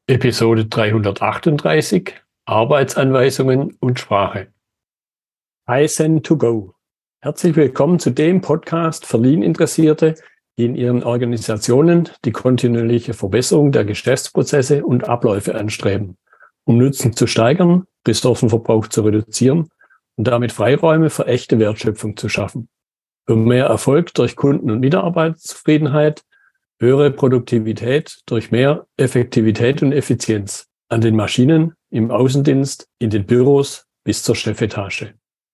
Episode 338: Arbeitsanweisungen und Sprache. Kaizen2Go. Herzlich willkommen zu dem Podcast für Lean-Interessierte, die in ihren Organisationen die kontinuierliche Verbesserung der Geschäftsprozesse und Abläufe anstreben, um Nutzen zu steigern, Ressourcenverbrauch zu reduzieren und damit Freiräume für echte Wertschöpfung zu schaffen. Für mehr Erfolg durch Kunden- und Mitarbeiterzufriedenheit, höhere Produktivität durch mehr Effektivität und Effizienz an den Maschinen, im Außendienst, in den Büros bis zur Chefetage.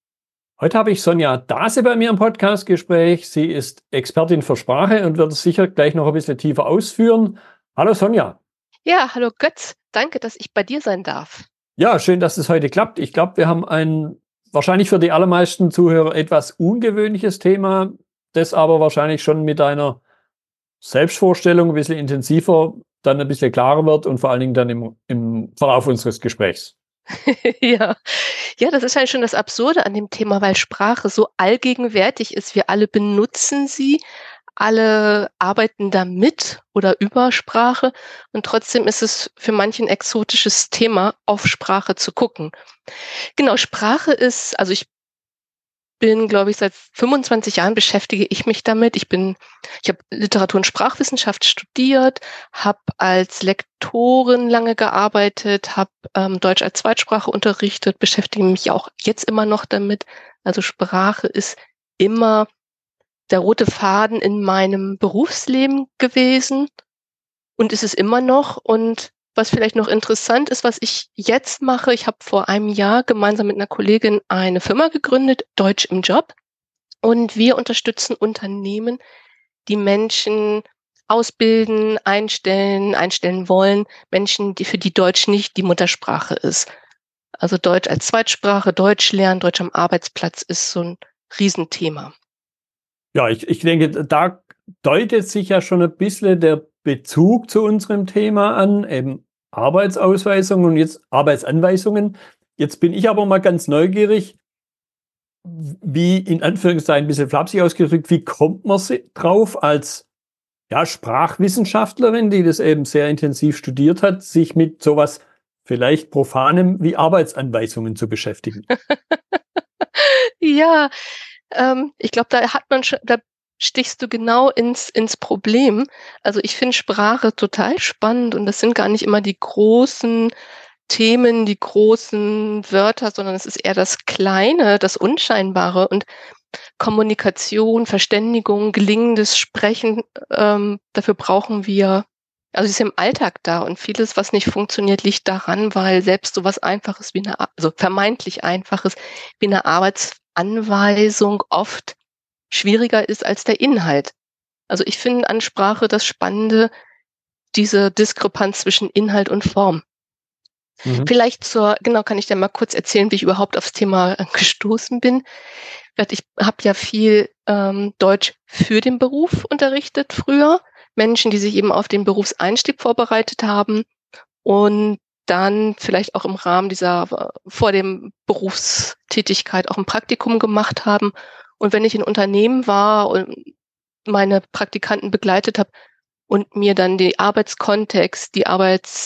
Heute habe ich Sonja Dase bei mir im Podcastgespräch. Sie ist Expertin für Sprache und wird es sicher gleich noch ein bisschen tiefer ausführen. Hallo Sonja. Ja, hallo Götz. Danke, dass ich bei dir sein darf. Ja, schön, dass es heute klappt. Ich glaube, wir haben ein wahrscheinlich für die allermeisten Zuhörer etwas ungewöhnliches Thema, das aber wahrscheinlich schon mit einer Selbstvorstellung ein bisschen intensiver, dann ein bisschen klarer wird und vor allen Dingen dann im Verlauf unseres Gesprächs. Ja. Ja, das ist halt schon das Absurde an dem Thema, weil Sprache so allgegenwärtig ist. Wir alle benutzen sie, alle arbeiten damit oder über Sprache und trotzdem ist es für manchen ein exotisches Thema, auf Sprache zu gucken. Genau, Sprache ist, also ich bin, glaube ich, seit 25 Jahren beschäftige ich mich damit. Ich habe Literatur- und Sprachwissenschaft studiert, habe als Lektorin lange gearbeitet, habe Deutsch als Zweitsprache unterrichtet, beschäftige mich auch jetzt immer noch damit. Also Sprache ist immer der rote Faden in meinem Berufsleben gewesen und ist es immer noch. Und was vielleicht noch interessant ist, was ich jetzt mache, ich habe vor einem Jahr gemeinsam mit einer Kollegin eine Firma gegründet, Deutsch im Job. Und wir unterstützen Unternehmen, die Menschen ausbilden, einstellen wollen, Menschen, für die Deutsch nicht die Muttersprache ist. Also Deutsch als Zweitsprache, Deutsch lernen, Deutsch am Arbeitsplatz ist so ein Riesenthema. Ja, ich denke, da deutet sich ja schon ein bisschen der Bezug zu unserem Thema an, eben Arbeitsausweisungen und jetzt Arbeitsanweisungen. Jetzt bin ich aber mal ganz neugierig, wie in Anführungszeichen ein bisschen flapsig ausgedrückt, wie kommt man drauf als Sprachwissenschaftlerin, die das eben sehr intensiv studiert hat, sich mit sowas vielleicht Profanem wie Arbeitsanweisungen zu beschäftigen? Ja, ich glaube, da stichst du genau ins Problem. Also ich finde Sprache total spannend und das sind gar nicht immer die großen Themen, die großen Wörter, sondern es ist eher das Kleine, das Unscheinbare und Kommunikation, Verständigung, gelingendes Sprechen, dafür brauchen wir, also es ist im Alltag da und vieles, was nicht funktioniert, liegt daran, weil selbst so was Einfaches wie also vermeintlich Einfaches wie eine Arbeitsanweisung oft schwieriger ist als der Inhalt. Also ich finde an Sprache das Spannende, diese Diskrepanz zwischen Inhalt und Form. Mhm. Vielleicht genau, kann ich dir mal kurz erzählen, wie ich überhaupt aufs Thema gestoßen bin. Ich habe ja viel Deutsch für den Beruf unterrichtet früher. Menschen, die sich eben auf den Berufseinstieg vorbereitet haben und dann vielleicht auch im Rahmen dieser vor dem Berufstätigkeit auch ein Praktikum gemacht haben. Und wenn ich in Unternehmen war und meine Praktikanten begleitet habe und mir dann die Arbeitskontext, die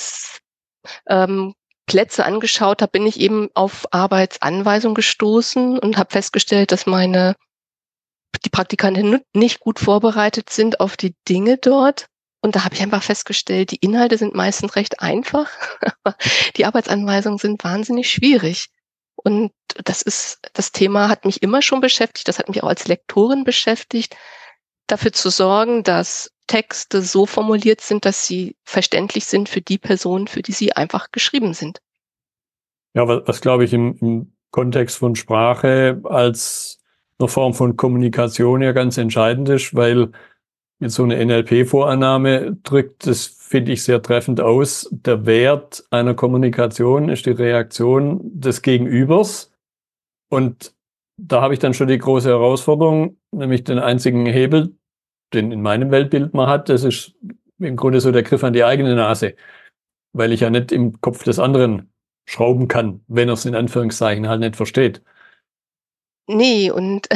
Plätze angeschaut habe, bin ich eben auf Arbeitsanweisungen gestoßen und habe festgestellt, dass die Praktikanten nicht gut vorbereitet sind auf die Dinge dort. Und da habe ich einfach festgestellt, die Inhalte sind meistens recht einfach, aber die Arbeitsanweisungen sind wahnsinnig schwierig. Und das Thema hat mich immer schon beschäftigt, das hat mich auch als Lektorin beschäftigt, dafür zu sorgen, dass Texte so formuliert sind, dass sie verständlich sind für die Personen, für die sie einfach geschrieben sind. Ja, was glaube ich im Kontext von Sprache als eine Form von Kommunikation ja ganz entscheidend ist, weil jetzt so eine NLP-Vorannahme drückt, das finde ich sehr treffend aus. Der Wert einer Kommunikation ist die Reaktion des Gegenübers. Und da habe ich dann schon die große Herausforderung, nämlich den einzigen Hebel, den in meinem Weltbild man hat, das ist im Grunde so der Griff an die eigene Nase, weil ich ja nicht im Kopf des anderen schrauben kann, wenn er es in Anführungszeichen halt nicht versteht. Nee, und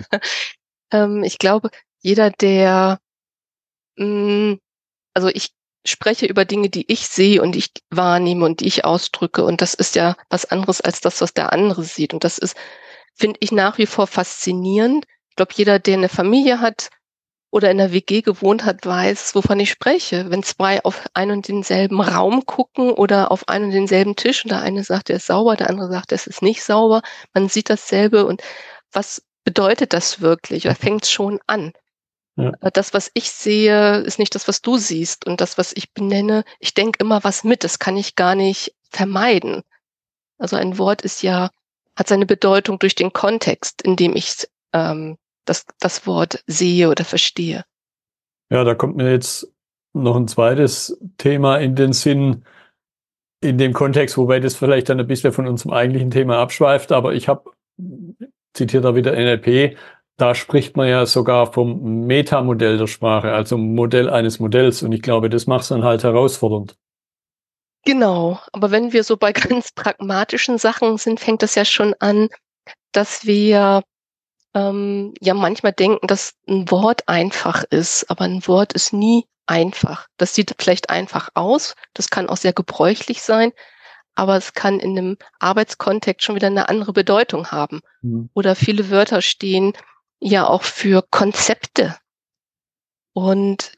ich glaube, jeder, der, mh, also spreche über Dinge, die ich sehe und die ich wahrnehme und die ich ausdrücke. Und das ist ja was anderes als das, was der andere sieht. Und das ist, finde ich, nach wie vor faszinierend. Ich glaube, jeder, der eine Familie hat oder in der WG gewohnt hat, weiß, wovon ich spreche. Wenn zwei auf einen und denselben Raum gucken oder auf einen und denselben Tisch und der eine sagt, er ist sauber, der andere sagt, es ist nicht sauber, man sieht dasselbe. Und was bedeutet das wirklich? Da fängt es schon an. Ja. Das, was ich sehe, ist nicht das, was du siehst. Und das, was ich benenne, ich denke immer was mit. Das kann ich gar nicht vermeiden. Also ein Wort ist ja, hat seine Bedeutung durch den Kontext, in dem ich das Wort sehe oder verstehe. Ja, da kommt mir jetzt noch ein zweites Thema in den Sinn, in dem Kontext, wobei das vielleicht dann ein bisschen von unserem eigentlichen Thema abschweift, aber ich habe, zitiert da wieder NLP, da spricht man ja sogar vom Metamodell der Sprache, also Modell eines Modells. Und ich glaube, das macht es dann halt herausfordernd. Genau, aber wenn wir so bei ganz pragmatischen Sachen sind, fängt das ja schon an, dass wir ja manchmal denken, dass ein Wort einfach ist, aber ein Wort ist nie einfach. Das sieht vielleicht einfach aus, das kann auch sehr gebräuchlich sein, aber es kann in einem Arbeitskontext schon wieder eine andere Bedeutung haben. Oder viele Wörter stehen ja auch für Konzepte. Und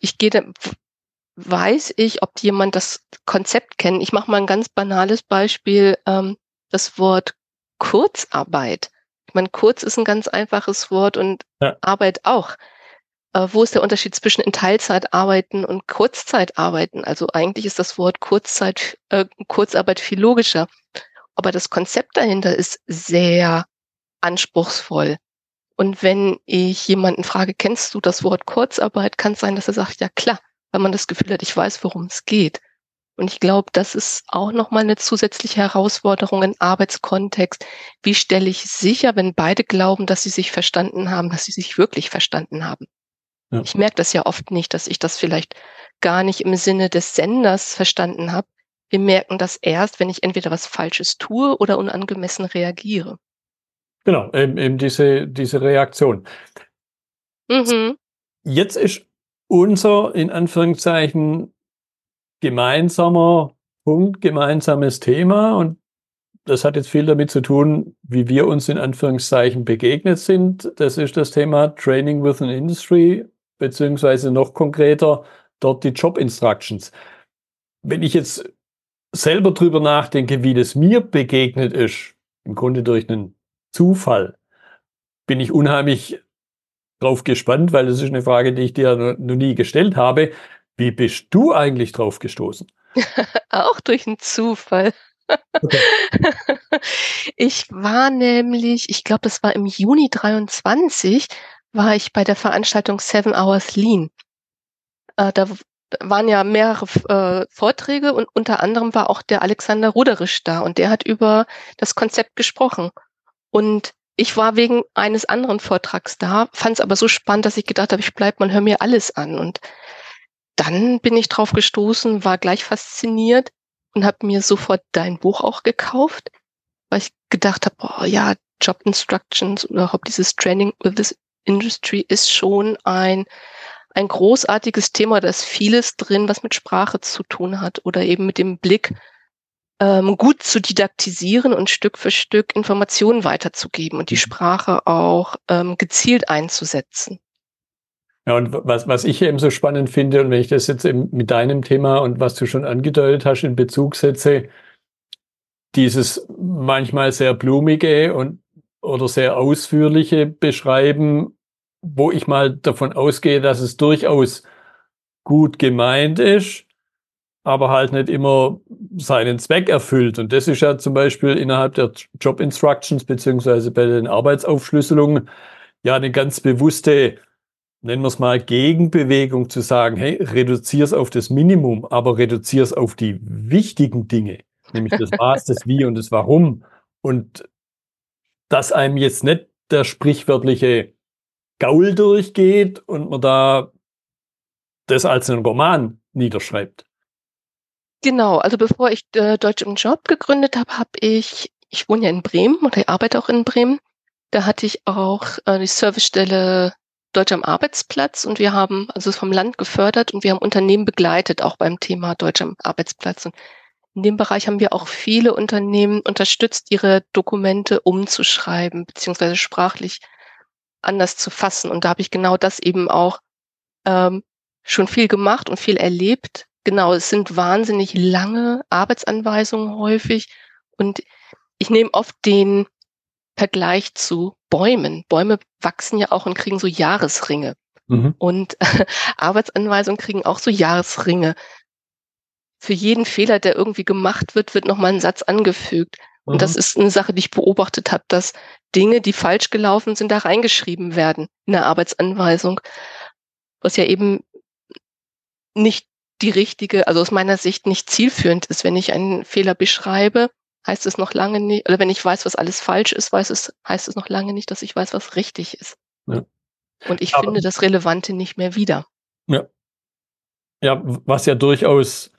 weiß ich, ob jemand das Konzept kennt. Ich mache mal ein ganz banales Beispiel, das Wort Kurzarbeit. Ich meine, kurz ist ein ganz einfaches Wort und Ja. Arbeit auch. Wo ist der Unterschied zwischen in Teilzeit arbeiten und Kurzzeit arbeiten? Also eigentlich ist das Wort Kurzarbeit viel logischer. Aber das Konzept dahinter ist sehr anspruchsvoll. Und wenn ich jemanden frage, kennst du das Wort Kurzarbeit, kann es sein, dass er sagt, ja klar, weil man das Gefühl hat, ich weiß, worum es geht. Und ich glaube, das ist auch nochmal eine zusätzliche Herausforderung im Arbeitskontext. Wie stelle ich sicher, wenn beide glauben, dass sie sich verstanden haben, dass sie sich wirklich verstanden haben? Ja. Ich merke das ja oft nicht, dass ich das vielleicht gar nicht im Sinne des Senders verstanden habe. Wir merken das erst, wenn ich entweder was Falsches tue oder unangemessen reagiere. Genau, eben diese Reaktion. Mhm. Jetzt ist unser, in Anführungszeichen, gemeinsamer Punkt, gemeinsames Thema, und das hat jetzt viel damit zu tun, wie wir uns in Anführungszeichen begegnet sind. Das ist das Thema Training within Industry, beziehungsweise noch konkreter dort die Job Instructions. Wenn ich jetzt selber drüber nachdenke, wie das mir begegnet ist, im Grunde durch einen Zufall, bin ich unheimlich drauf gespannt, weil das ist eine Frage, die ich dir noch nie gestellt habe. Wie bist du eigentlich drauf gestoßen? Auch durch einen Zufall. Okay. Ich war nämlich, ich glaube, das war im Juni 23, war ich bei der Veranstaltung 7 Hours Lean. Da waren ja mehrere Vorträge und unter anderem war auch der Alexander Ruderisch da und der hat über das Konzept gesprochen. Und ich war wegen eines anderen Vortrags da, fand es aber so spannend, dass ich gedacht habe, ich bleib mal, hör mir alles an. Und dann bin ich drauf gestoßen, war gleich fasziniert und habe mir sofort dein Buch auch gekauft, weil ich gedacht habe, oh ja, Job Instructions oder überhaupt dieses Training with this Industry ist schon ein großartiges Thema, da ist vieles drin, was mit Sprache zu tun hat oder eben mit dem Blick, gut zu didaktisieren und Stück für Stück Informationen weiterzugeben und die Sprache auch gezielt einzusetzen. Ja, und was ich eben so spannend finde, und wenn ich das jetzt eben mit deinem Thema und was du schon angedeutet hast in Bezug setze, dieses manchmal sehr blumige oder sehr ausführliche Beschreiben, wo ich mal davon ausgehe, dass es durchaus gut gemeint ist, aber halt nicht immer seinen Zweck erfüllt. Und das ist ja zum Beispiel innerhalb der Job Instructions beziehungsweise bei den Arbeitsaufschlüsselungen ja eine ganz bewusste, nennen wir es mal, Gegenbewegung zu sagen, hey, reduzier es auf das Minimum, aber reduzier es auf die wichtigen Dinge, nämlich das Was, das Wie und das Warum. Und dass einem jetzt nicht der sprichwörtliche Gaul durchgeht und man da das als einen Roman niederschreibt. Genau, also bevor ich Deutsch im Job gegründet habe, ich wohne ja in Bremen oder ich arbeite auch in Bremen, da hatte ich auch die Servicestelle Deutsch am Arbeitsplatz und wir haben, also es ist vom Land gefördert und wir haben Unternehmen begleitet, auch beim Thema Deutsch am Arbeitsplatz. Und in dem Bereich haben wir auch viele Unternehmen unterstützt, ihre Dokumente umzuschreiben, beziehungsweise sprachlich anders zu fassen. Und da habe ich genau das eben auch schon viel gemacht und viel erlebt. Genau, es sind wahnsinnig lange Arbeitsanweisungen häufig und ich nehme oft den Vergleich zu Bäumen. Bäume wachsen ja auch und kriegen so Jahresringe. Mhm. Und Arbeitsanweisungen kriegen auch so Jahresringe. Für jeden Fehler, der irgendwie gemacht wird, wird nochmal ein Satz angefügt. Und das ist eine Sache, die ich beobachtet habe, dass Dinge, die falsch gelaufen sind, da reingeschrieben werden in der Arbeitsanweisung. Was ja eben nicht die richtige, also aus meiner Sicht nicht zielführend ist. Wenn ich einen Fehler beschreibe, heißt es noch lange nicht, oder wenn ich weiß, was alles falsch ist, heißt es noch lange nicht, dass ich weiß, was richtig ist. Ja. Und ich Aber, finde das Relevante nicht mehr wieder. ja. Ja, was ja durchaus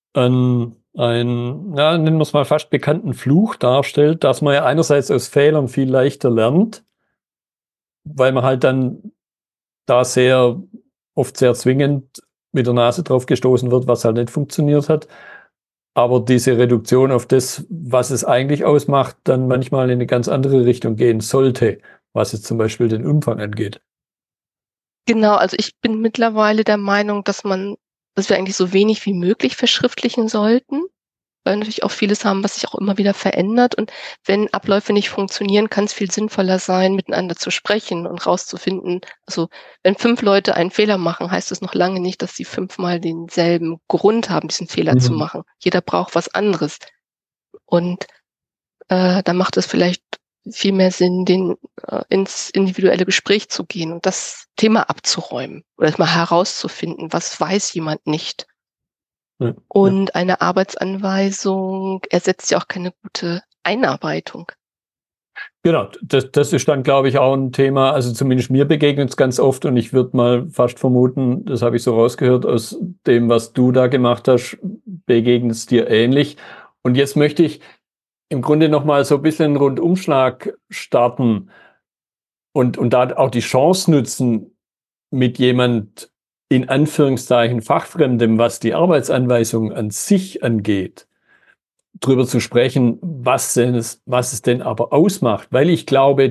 ein, ja, nennen wir es mal fast bekannten Fluch darstellt, dass man ja einerseits aus Fehlern viel leichter lernt, weil man halt dann da oft sehr zwingend mit der Nase drauf gestoßen wird, was halt nicht funktioniert hat. Aber diese Reduktion auf das, was es eigentlich ausmacht, dann manchmal in eine ganz andere Richtung gehen sollte, was jetzt zum Beispiel den Umfang angeht. Genau, also ich bin mittlerweile der Meinung, dass wir eigentlich so wenig wie möglich verschriftlichen sollten, weil wir natürlich auch vieles haben, was sich auch immer wieder verändert. Und wenn Abläufe nicht funktionieren, kann es viel sinnvoller sein, miteinander zu sprechen und rauszufinden. Also wenn 5 Leute einen Fehler machen, heißt es noch lange nicht, dass sie 5-mal denselben Grund haben, diesen Fehler zu machen. Jeder braucht was anderes. Und da macht es vielleicht viel mehr Sinn, ins individuelle Gespräch zu gehen und das Thema abzuräumen oder mal herauszufinden, was weiß jemand nicht. Ja. Und eine Arbeitsanweisung ersetzt ja auch keine gute Einarbeitung. Genau, das ist dann, glaube ich, auch ein Thema, also zumindest mir begegnet es ganz oft und ich würde mal fast vermuten, das habe ich so rausgehört aus dem, was du da gemacht hast, begegnet es dir ähnlich. Und jetzt möchte ich im Grunde nochmal so ein bisschen einen Rundumschlag starten und da auch die Chance nutzen, mit jemand in Anführungszeichen Fachfremdem, was die Arbeitsanweisung an sich angeht, drüber zu sprechen, was es denn aber ausmacht. Weil ich glaube,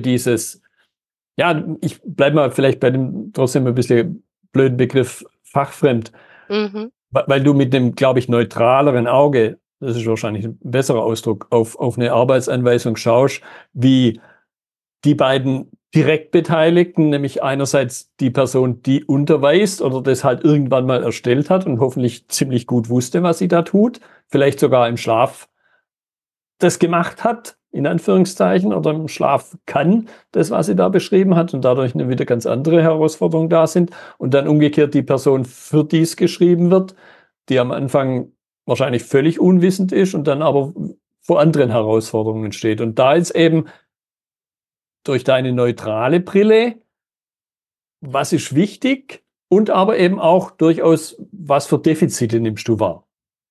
ich bleibe mal vielleicht bei dem trotzdem ein bisschen blöden Begriff fachfremd, weil du mit dem, glaube ich, neutraleren Auge, das ist wahrscheinlich ein besserer Ausdruck, auf eine Arbeitsanweisung schaust, wie die beiden direkt Beteiligten, nämlich einerseits die Person, die unterweist oder das halt irgendwann mal erstellt hat und hoffentlich ziemlich gut wusste, was sie da tut, vielleicht sogar im Schlaf das gemacht hat, in Anführungszeichen, oder im Schlaf kann das, was sie da beschrieben hat und dadurch eine wieder ganz andere Herausforderung da sind. Und dann umgekehrt die Person, für die es geschrieben wird, die am Anfang wahrscheinlich völlig unwissend ist und dann aber vor anderen Herausforderungen steht. Und da ist eben durch deine neutrale Brille, was ist wichtig und aber eben auch durchaus, was für Defizite nimmst du wahr?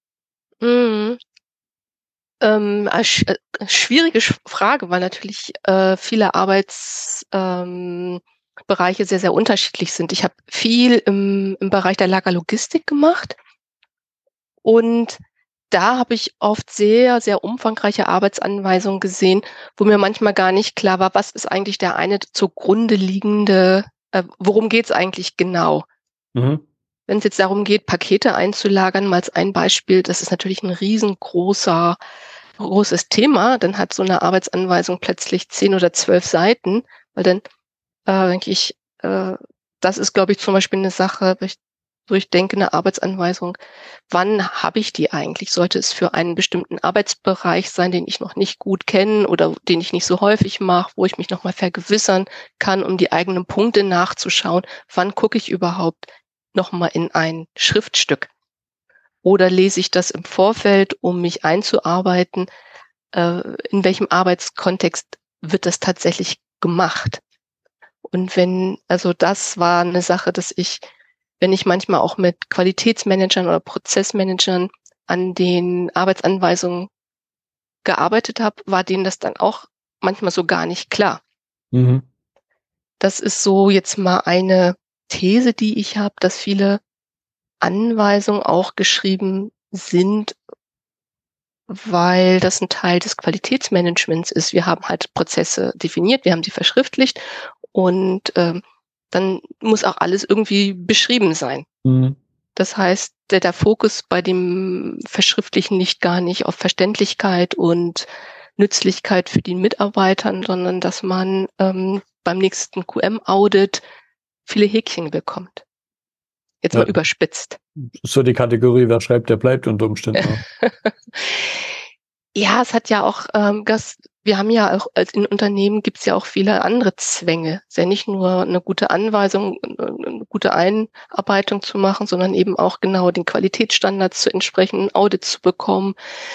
Schwierige Frage, weil natürlich viele Arbeitsbereiche sehr, sehr unterschiedlich sind. Ich habe viel im Bereich der Lagerlogistik gemacht und da habe ich oft sehr, sehr umfangreiche Arbeitsanweisungen gesehen, wo mir manchmal gar nicht klar war, was ist eigentlich der eine zugrunde liegende, worum geht es eigentlich genau? Mhm. Wenn es jetzt darum geht, Pakete einzulagern, mal als ein Beispiel, das ist natürlich ein großes Thema, dann hat so eine Arbeitsanweisung plötzlich 10 oder 12 Seiten, weil dann denke ich, das ist, glaube ich, zum Beispiel eine Sache, wo ich denke, eine Arbeitsanweisung, wann habe ich die eigentlich? Sollte es für einen bestimmten Arbeitsbereich sein, den ich noch nicht gut kenne oder den ich nicht so häufig mache, wo ich mich nochmal vergewissern kann, um die eigenen Punkte nachzuschauen? Wann gucke ich überhaupt nochmal in ein Schriftstück? Oder lese ich das im Vorfeld, um mich einzuarbeiten? In welchem Arbeitskontext wird das tatsächlich gemacht? Und also das war eine Sache, wenn ich manchmal auch mit Qualitätsmanagern oder Prozessmanagern an den Arbeitsanweisungen gearbeitet habe, war denen das dann auch manchmal so gar nicht klar. Mhm. Das ist so jetzt mal eine These, die ich habe, dass viele Anweisungen auch geschrieben sind, weil das ein Teil des Qualitätsmanagements ist. Wir haben halt Prozesse definiert, wir haben sie verschriftlicht und dann muss auch alles irgendwie beschrieben sein. Mhm. Das heißt, der Fokus bei dem Verschriftlichen liegt gar nicht auf Verständlichkeit und Nützlichkeit für die Mitarbeitern, sondern dass man beim nächsten QM-Audit viele Häkchen bekommt. Jetzt Ja, mal überspitzt. so die Kategorie, wer schreibt, der bleibt unter Umständen auch. Ja, es hat ja auch, wir haben ja auch, in Unternehmen gibt es ja auch viele andere Zwänge. Es ist ja nicht nur eine gute Anweisung, eine gute Einarbeitung zu machen, sondern eben auch genau den Qualitätsstandards zu entsprechen, ein Audit zu bekommen,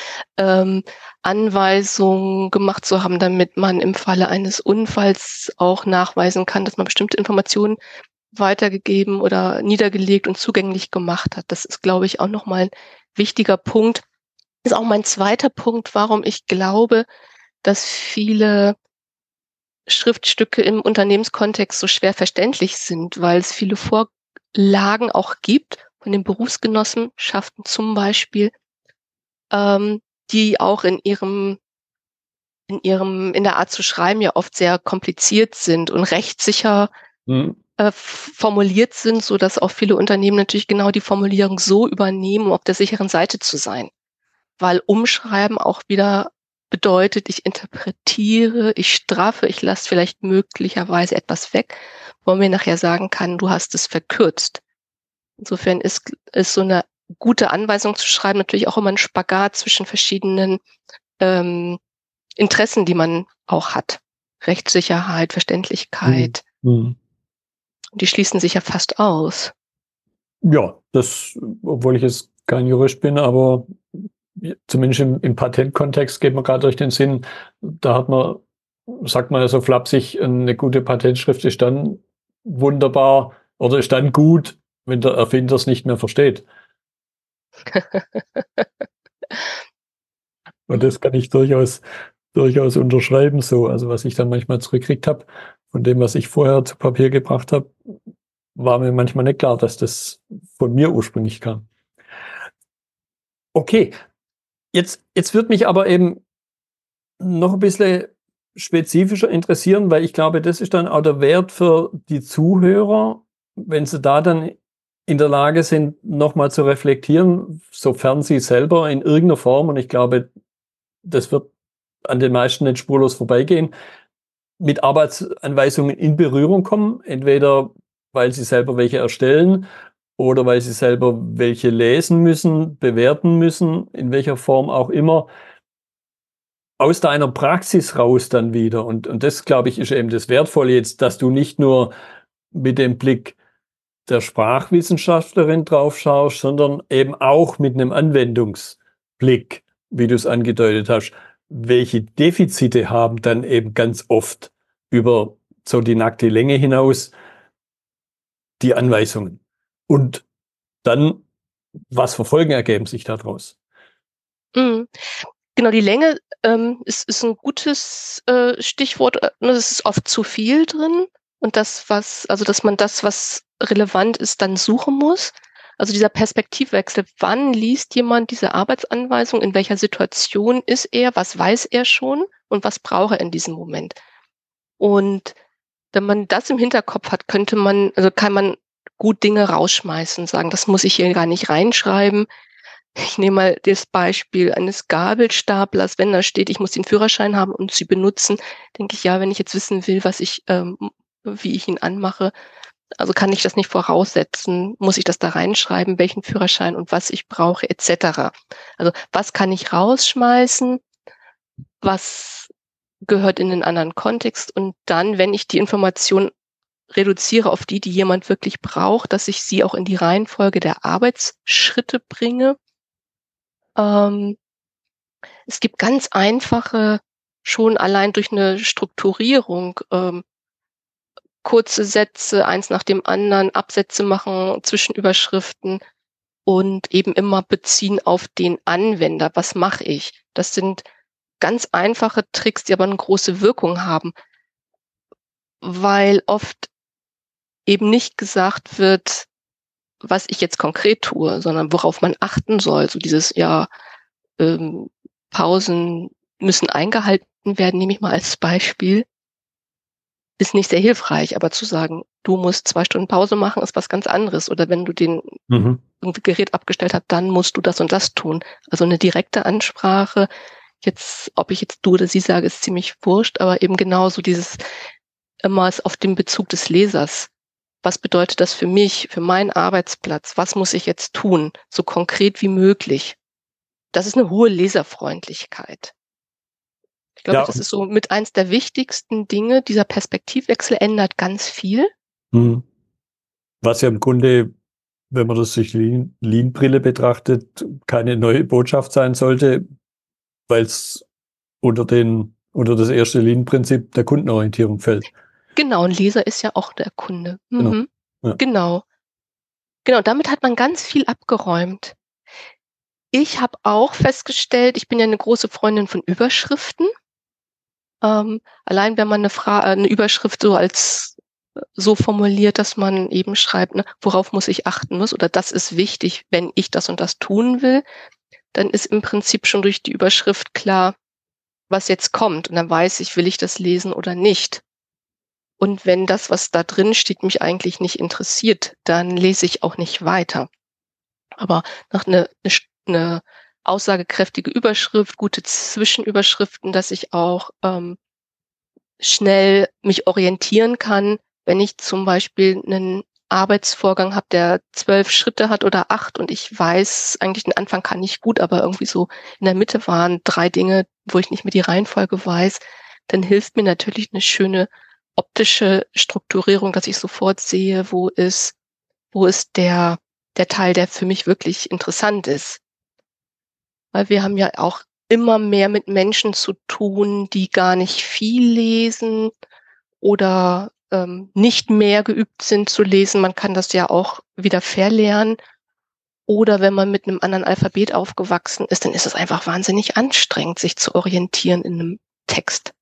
Anweisungen gemacht zu haben, damit man im Falle eines Unfalls auch nachweisen kann, dass man bestimmte Informationen weitergegeben oder niedergelegt und zugänglich gemacht hat. Das ist, glaube ich, auch nochmal ein wichtiger Punkt. Das ist auch mein zweiter Punkt, warum ich glaube, dass viele Schriftstücke im Unternehmenskontext so schwer verständlich sind, weil es viele Vorlagen auch gibt von den Berufsgenossenschaften zum Beispiel, die auch in der Art zu schreiben ja oft sehr kompliziert sind und rechtssicher formuliert sind, so dass auch viele Unternehmen natürlich genau die Formulierung so übernehmen, um auf der sicheren Seite zu sein. Weil Umschreiben auch wieder bedeutet, ich interpretiere, ich straffe, ich lasse vielleicht möglicherweise etwas weg, wo man mir nachher sagen kann, du hast es verkürzt. Insofern ist so eine gute Anweisung zu schreiben natürlich auch immer ein Spagat zwischen verschiedenen Interessen, die man auch hat. Rechtssicherheit, Verständlichkeit. Mhm. Die schließen sich ja fast aus. Ja, das, obwohl ich jetzt kein Jurist bin, aber zumindest im Patentkontext geht mir gerade durch den Sinn, da hat man, sagt man ja so flapsig, eine gute Patentschrift ist dann wunderbar oder ist dann gut, wenn der Erfinder es nicht mehr versteht. Und das kann ich durchaus unterschreiben, so. Also was ich dann manchmal zurückgekriegt habe, von dem, was ich vorher zu Papier gebracht habe, war mir manchmal nicht klar, dass das von mir ursprünglich kam. Okay, jetzt wird mich aber eben noch ein bisschen spezifischer interessieren, weil ich glaube, das ist dann auch der Wert für die Zuhörer, wenn sie da dann in der Lage sind, nochmal zu reflektieren, sofern sie selber in irgendeiner Form, und ich glaube, das wird an den meisten nicht spurlos vorbeigehen, mit Arbeitsanweisungen in Berührung kommen, entweder weil sie selber welche erstellen oder weil sie selber welche lesen müssen, bewerten müssen, in welcher Form auch immer, aus deiner Praxis raus dann wieder. Und das, glaube ich, ist eben das Wertvolle jetzt, dass du nicht nur mit dem Blick der Sprachwissenschaftlerin drauf schaust, sondern eben auch mit einem Anwendungsblick, wie du es angedeutet hast. Welche Defizite haben dann eben ganz oft über so die nackte Länge hinaus die Anweisungen? Und dann, was für Folgen ergeben sich daraus? Mhm. Genau, die Länge ist ein gutes Stichwort. Es ist oft zu viel drin und dass man das, was relevant ist, dann suchen muss. Also dieser Perspektivwechsel. Wann liest jemand diese Arbeitsanweisung? In welcher Situation ist er? Was weiß er schon? Und was braucht er in diesem Moment? Und wenn man das im Hinterkopf hat, kann man gut Dinge rausschmeißen, sagen, das muss ich hier gar nicht reinschreiben. Ich nehme mal das Beispiel eines Gabelstaplers. Wenn da steht, ich muss den Führerschein haben und sie benutzen, denke ich, ja, wenn ich jetzt wissen will, wie ich ihn anmache, also kann ich das nicht voraussetzen, muss ich das da reinschreiben, welchen Führerschein und was ich brauche, etc. Also was kann ich rausschmeißen, was gehört in den anderen Kontext und dann, wenn ich die Information reduziere auf die jemand wirklich braucht, dass ich sie auch in die Reihenfolge der Arbeitsschritte bringe. Es gibt ganz einfache, schon allein durch eine Strukturierung, kurze Sätze, eins nach dem anderen, Absätze machen, Zwischenüberschriften und eben immer beziehen auf den Anwender. Was mache ich? Das sind ganz einfache Tricks, die aber eine große Wirkung haben. weil oft eben nicht gesagt wird, was ich jetzt konkret tue, sondern worauf man achten soll. So dieses, Pausen müssen eingehalten werden, nehme ich mal als Beispiel, ist nicht sehr hilfreich. Aber zu sagen, du musst 2 Stunden Pause machen, ist was ganz anderes. Oder wenn du den Gerät abgestellt hast, dann musst du das und das tun. Also eine direkte Ansprache, jetzt, ob ich jetzt du oder sie sage, ist ziemlich wurscht, aber eben genauso dieses immer ist auf den Bezug des Lesers. Was bedeutet das für mich, für meinen Arbeitsplatz? Was muss ich jetzt tun? So konkret wie möglich. Das ist eine hohe Leserfreundlichkeit. Ich glaube, Ja. das ist so mit eins der wichtigsten Dinge. Dieser Perspektivwechsel ändert ganz viel. Was ja im Grunde, wenn man das durch Lean-Brille betrachtet, keine neue Botschaft sein sollte, weil es unter das erste Lean-Prinzip der Kundenorientierung fällt. Genau, ein Leser ist ja auch der Kunde. Genau. Ja. Genau, damit hat man ganz viel abgeräumt. Ich habe auch festgestellt, ich bin ja eine große Freundin von Überschriften. Allein wenn man eine Überschrift so formuliert, dass man eben schreibt, ne, worauf muss ich achten muss oder das ist wichtig, wenn ich das und das tun will, dann ist im Prinzip schon durch die Überschrift klar, was jetzt kommt. Und dann weiß ich, will ich das lesen oder nicht. Und wenn das, was da drin steht, mich eigentlich nicht interessiert, dann lese ich auch nicht weiter. Aber nach eine aussagekräftige Überschrift, gute Zwischenüberschriften, dass ich auch schnell mich orientieren kann, wenn ich zum Beispiel einen Arbeitsvorgang habe, der 12 Schritte hat oder 8 und ich weiß, eigentlich den Anfang kann ich gut, aber irgendwie so in der Mitte waren 3 Dinge, wo ich nicht mehr die Reihenfolge weiß, dann hilft mir natürlich eine schöne optische Strukturierung, dass ich sofort sehe, wo ist der Teil, der für mich wirklich interessant ist. Weil wir haben ja auch immer mehr mit Menschen zu tun, die gar nicht viel lesen oder nicht mehr geübt sind zu lesen. Man kann das ja auch wieder verlernen. Oder wenn man mit einem anderen Alphabet aufgewachsen ist, dann ist es einfach wahnsinnig anstrengend, sich zu orientieren in einem Text.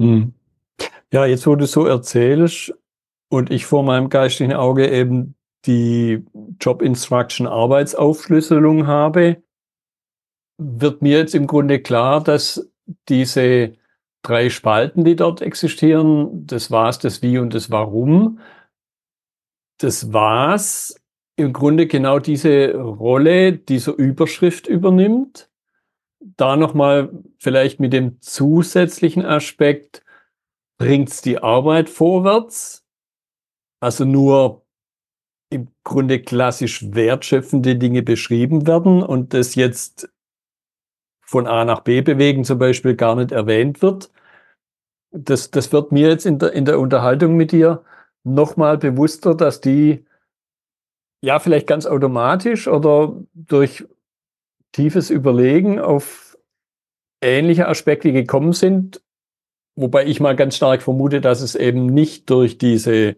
Ja, jetzt wo du so erzählst und ich vor meinem geistigen Auge eben die Job Instruction Arbeitsaufschlüsselung habe, wird mir jetzt im Grunde klar, dass diese 3 Spalten, die dort existieren, das Was, das Wie und das Warum, das Was im Grunde genau diese Rolle dieser Überschrift übernimmt. Da nochmal vielleicht mit dem zusätzlichen Aspekt, bringt's die Arbeit vorwärts? Also nur im Grunde klassisch wertschöpfende Dinge beschrieben werden und das jetzt von A nach B bewegen zum Beispiel gar nicht erwähnt wird. Das wird mir jetzt in der Unterhaltung mit dir nochmal bewusster, dass die ja vielleicht ganz automatisch oder durch tiefes Überlegen auf ähnliche Aspekte gekommen sind, wobei ich mal ganz stark vermute, dass es eben nicht durch diese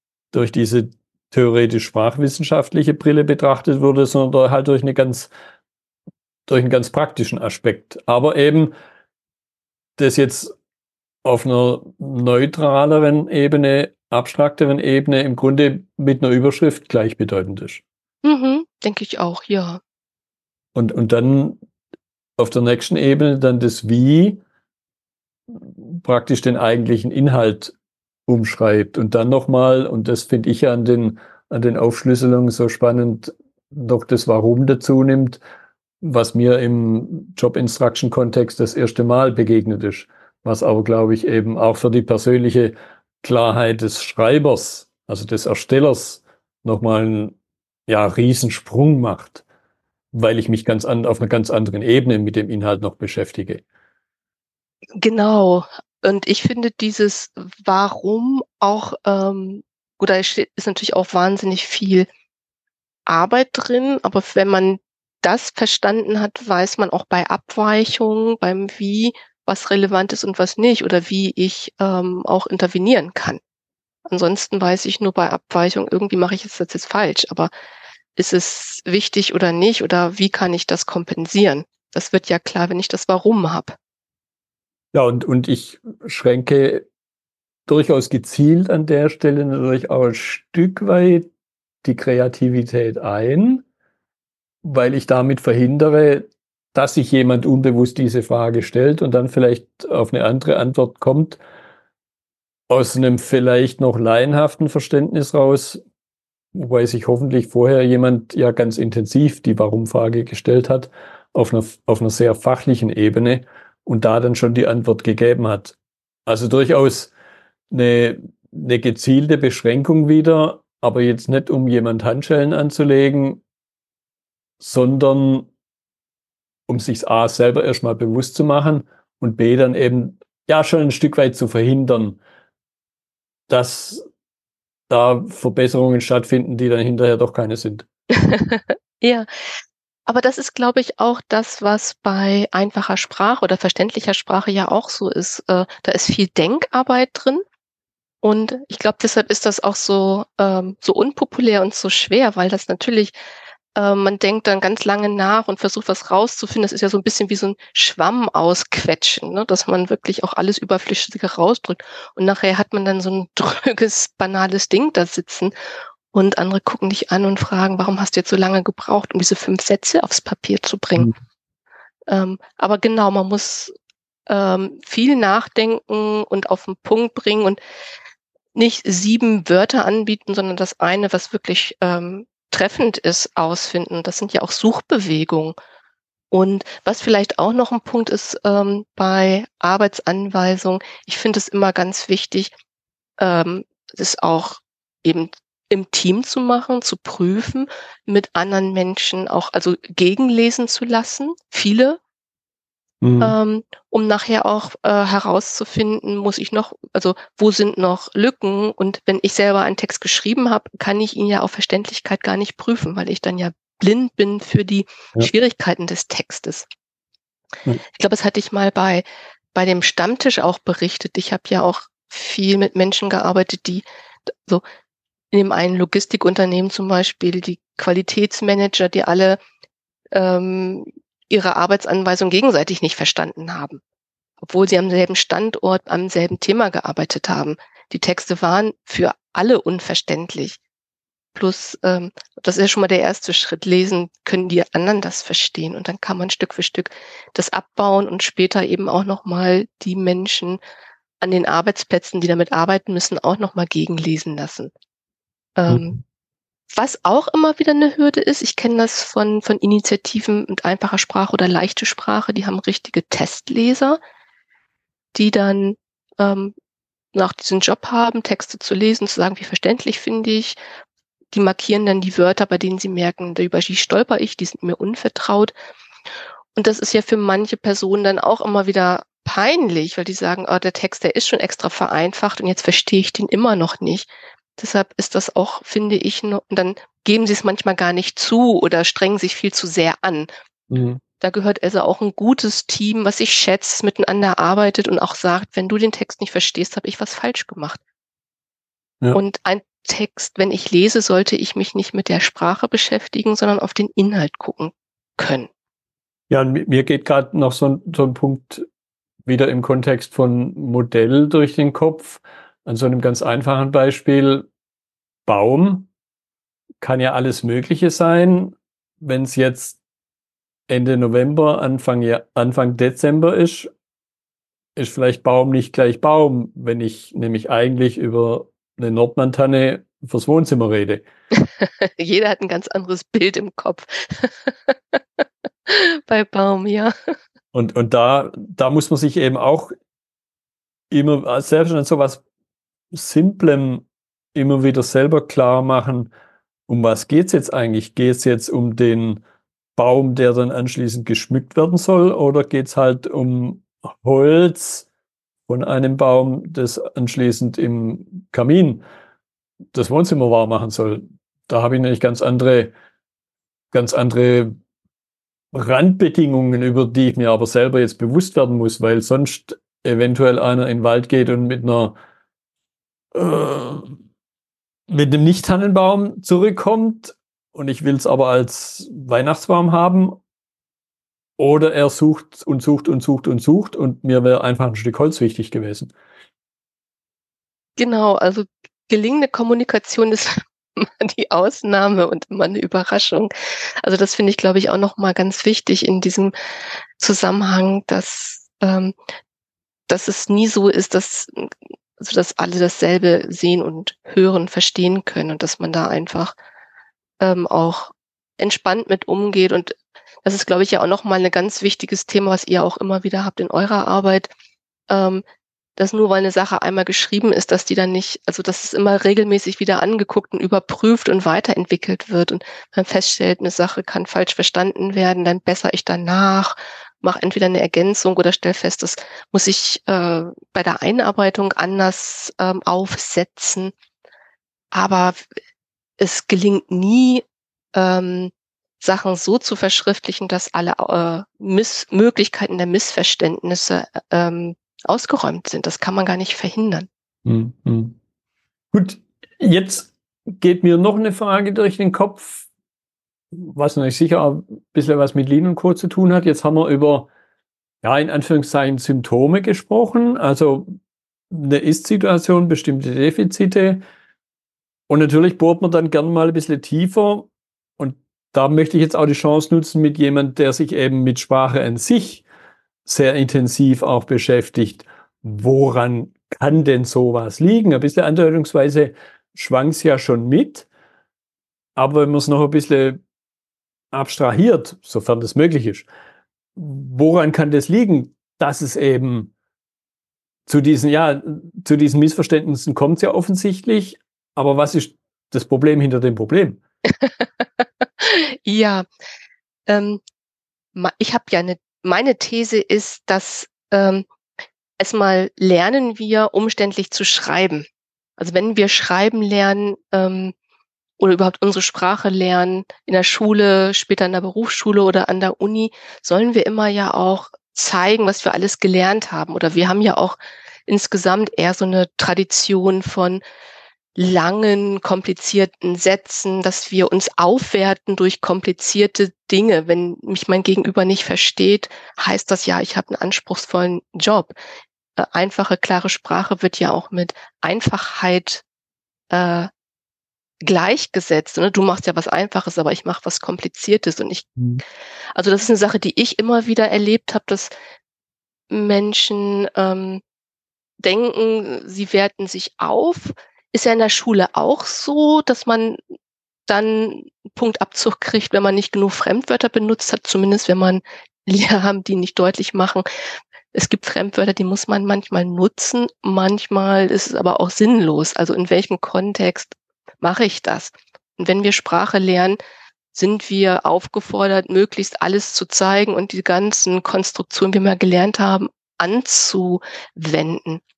theoretisch sprachwissenschaftliche Brille betrachtet wurde, sondern halt durch einen ganz praktischen Aspekt. Aber eben das jetzt auf einer neutraleren Ebene, abstrakteren Ebene im Grunde mit einer Überschrift gleichbedeutend ist. Denke ich auch, ja. Und dann auf der nächsten Ebene dann das Wie praktisch den eigentlichen Inhalt umschreibt. Und dann nochmal, und das finde ich an den Aufschlüsselungen so spannend, noch das Warum dazu nimmt, was mir im Job-Instruction-Kontext das erste Mal begegnet ist. Was aber, glaube ich, eben auch für die persönliche Klarheit des Schreibers, also des Erstellers, nochmal einen Riesensprung macht, weil ich mich auf einer ganz anderen Ebene mit dem Inhalt noch beschäftige. Genau. Und ich finde dieses Warum auch, gut, da ist natürlich auch wahnsinnig viel Arbeit drin, aber wenn man das verstanden hat, weiß man auch bei Abweichungen, beim Wie, was relevant ist und was nicht oder wie ich auch intervenieren kann. Ansonsten weiß ich nur bei Abweichung, irgendwie mache ich das jetzt falsch, aber ist es wichtig oder nicht oder wie kann ich das kompensieren? Das wird ja klar, wenn ich das Warum habe. Ja, und ich schränke durchaus gezielt an der Stelle natürlich auch ein Stück weit die Kreativität ein, weil ich damit verhindere, dass sich jemand unbewusst diese Frage stellt und dann vielleicht auf eine andere Antwort kommt, aus einem vielleicht noch laienhaften Verständnis raus, wobei sich hoffentlich vorher jemand ja ganz intensiv die Warum-Frage gestellt hat, auf einer sehr fachlichen Ebene und da dann schon die Antwort gegeben hat. Also durchaus eine gezielte Beschränkung wieder, aber jetzt nicht, um jemand Handschellen anzulegen, sondern um sich A selber erstmal bewusst zu machen und B dann eben ja schon ein Stück weit zu verhindern, dass da Verbesserungen stattfinden, die dann hinterher doch keine sind. Ja, aber das ist, glaube ich, auch das, was bei einfacher Sprache oder verständlicher Sprache ja auch so ist. Da ist viel Denkarbeit drin. Und ich glaube, deshalb ist das auch so unpopulär und so schwer, weil das natürlich, man denkt dann ganz lange nach und versucht was rauszufinden. Das ist ja so ein bisschen wie so ein Schwamm ausquetschen, ne? Dass man wirklich auch alles Überflüssige rausdrückt. Und nachher hat man dann so ein dröges, banales Ding da sitzen und andere gucken dich an und fragen, warum hast du jetzt so lange gebraucht, um diese 5 Sätze aufs Papier zu bringen? Aber genau, man muss viel nachdenken und auf den Punkt bringen und nicht 7 Wörter anbieten, sondern das eine, was wirklich treffend ist, ausfinden. Das sind ja auch Suchbewegungen. Und was vielleicht auch noch ein Punkt ist bei Arbeitsanweisungen, ich finde es immer ganz wichtig, das auch eben im Team zu machen, zu prüfen, mit anderen Menschen auch, also gegenlesen zu lassen, viele, um nachher auch herauszufinden, also wo sind noch Lücken? Und wenn ich selber einen Text geschrieben habe, kann ich ihn ja auf Verständlichkeit gar nicht prüfen, weil ich dann ja blind bin für die Schwierigkeiten des Textes. Ja. Ich glaube, das hatte ich mal bei dem Stammtisch auch berichtet. Ich habe ja auch viel mit Menschen gearbeitet, die so in dem einen Logistikunternehmen zum Beispiel, die Qualitätsmanager, die alle ihre Arbeitsanweisung gegenseitig nicht verstanden haben, obwohl sie am selben Standort, am selben Thema gearbeitet haben. Die Texte waren für alle unverständlich. Plus, das ist ja schon mal der erste Schritt. Lesen, können die anderen das verstehen? Und dann kann man Stück für Stück das abbauen und später eben auch nochmal die Menschen an den Arbeitsplätzen, die damit arbeiten müssen, auch nochmal gegenlesen lassen. Was auch immer wieder eine Hürde ist, ich kenne das von Initiativen mit einfacher Sprache oder leichte Sprache, die haben richtige Testleser, die dann nach diesem Job haben, Texte zu lesen, zu sagen, wie verständlich finde ich. Die markieren dann die Wörter, bei denen sie merken, über die stolper ich, die sind mir unvertraut. Und das ist ja für manche Personen dann auch immer wieder peinlich, weil die sagen, oh, der Text, der ist schon extra vereinfacht und jetzt verstehe ich den immer noch nicht. Deshalb ist das auch, finde ich, und dann geben sie es manchmal gar nicht zu oder strengen sich viel zu sehr an. Da gehört also auch ein gutes Team, was sich schätzt, miteinander arbeitet und auch sagt, wenn du den Text nicht verstehst, habe ich was falsch gemacht. Ja. Und ein Text, wenn ich lese, sollte ich mich nicht mit der Sprache beschäftigen, sondern auf den Inhalt gucken können. Ja, mir geht gerade noch so ein Punkt wieder im Kontext von Modell durch den Kopf. An so einem ganz einfachen Beispiel, Baum kann ja alles Mögliche sein. Wenn es jetzt Ende November, Anfang Dezember ist vielleicht Baum nicht gleich Baum, wenn ich nämlich eigentlich über eine Nordmantanne fürs Wohnzimmer rede. Jeder hat ein ganz anderes Bild im Kopf. Bei Baum, ja. Und da muss man sich eben auch immer, selbst an sowas Simplem, immer wieder selber klar machen, um was geht's jetzt eigentlich? Geht's jetzt um den Baum, der dann anschließend geschmückt werden soll, oder geht's halt um Holz von einem Baum, das anschließend im Kamin das Wohnzimmer warm machen soll? Da habe ich nämlich ganz andere Randbedingungen, über die ich mir aber selber jetzt bewusst werden muss, weil sonst eventuell einer in den Wald geht und mit einem Nicht-Tannenbaum zurückkommt und ich will es aber als Weihnachtsbaum haben, oder er sucht und sucht und sucht und sucht und mir wäre einfach ein Stück Holz wichtig gewesen. Genau, also gelingende Kommunikation ist immer die Ausnahme und immer eine Überraschung. Also das finde ich, glaube ich, auch noch mal ganz wichtig in diesem Zusammenhang, dass es nie so ist, dass alle dasselbe sehen und hören, verstehen können und dass man da einfach auch entspannt mit umgeht. Und das ist, glaube ich, ja auch noch mal 'ne ganz wichtiges Thema, was ihr auch immer wieder habt in eurer Arbeit, ähm, dass nur weil eine Sache einmal geschrieben ist, dass die dann nicht, also, dass es immer regelmäßig wieder angeguckt und überprüft und weiterentwickelt wird und man feststellt, eine Sache kann falsch verstanden werden, dann bessere ich danach, mache entweder eine Ergänzung oder stelle fest, das muss ich, bei der Einarbeitung anders, aufsetzen. Aber es gelingt nie, ähm, Sachen so zu verschriftlichen, dass alle, Möglichkeiten der Missverständnisse, ausgeräumt sind. Das kann man gar nicht verhindern. Mhm. Gut, jetzt geht mir noch eine Frage durch den Kopf, was natürlich sicher auch ein bisschen was mit Lean und Co. zu tun hat. Jetzt haben wir über, ja, in Anführungszeichen Symptome gesprochen, also eine Ist-Situation, bestimmte Defizite. Und natürlich bohrt man dann gern mal ein bisschen tiefer. Und da möchte ich jetzt auch die Chance nutzen mit jemand, der sich eben mit Sprache an sich sehr intensiv auch beschäftigt. Woran kann denn sowas liegen? Ein bisschen andeutungsweise schwang es ja schon mit. Aber wenn man es noch ein bisschen abstrahiert, sofern das möglich ist, woran kann das liegen, dass es eben zu diesen Missverständnissen kommt, ja offensichtlich. Aber was ist das Problem hinter dem Problem? Ja, ähm, ich habe ja meine These ist, dass, erstmal lernen wir, umständlich zu schreiben. Also, wenn wir schreiben lernen, oder überhaupt unsere Sprache lernen in der Schule, später in der Berufsschule oder an der Uni, sollen wir immer ja auch zeigen, was wir alles gelernt haben. Oder wir haben ja auch insgesamt eher so eine Tradition von langen, komplizierten Sätzen, dass wir uns aufwerten durch komplizierte Dinge. Wenn mich mein Gegenüber nicht versteht, heißt das ja, ich habe einen anspruchsvollen Job. Einfache, klare Sprache wird ja auch mit Einfachheit, äh, gleichgesetzt, ne? Du machst ja was Einfaches, aber ich mache was Kompliziertes und Mhm. also, das ist 'ne Sache, die ich immer wieder erlebt habe, dass Menschen, denken, sie werten sich auf. Ist ja in der Schule auch so, dass man dann Punktabzug kriegt, wenn man nicht genug Fremdwörter benutzt hat, zumindest wenn man Lehrer haben, die nicht deutlich machen. Es gibt Fremdwörter, die muss man manchmal nutzen, manchmal ist es aber auch sinnlos. Also, in welchem Kontext mache ich das? Und wenn wir Sprache lernen, sind wir aufgefordert, möglichst alles zu zeigen und die ganzen Konstruktionen, die wir gelernt haben, anzuwenden.